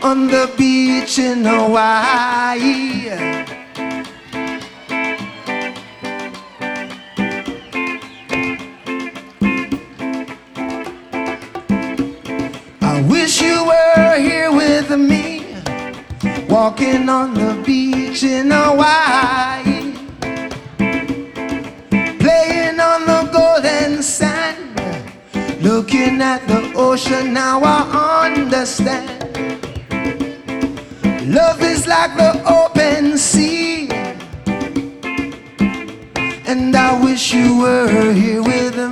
on the beach in Hawaii. I wish you were here with me, walking on the beach in Hawaii, playing on the golden sand, looking at the ocean. Now I understand. Love is like the open sea, and I wish you were here with me.